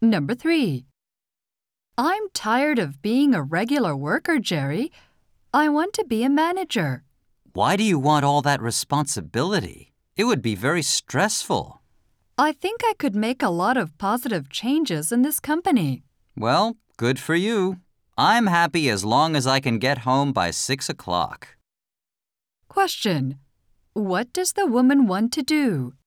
Number 3. I'm tired of being a regular worker, Jerry. I want to be a manager. Why do you want all that responsibility? It would be very stressful. I think I could make a lot of positive changes in this company. Well, good for you. I'm happy as long as I can get home by 6 o'clock. Question. What does the woman want to do?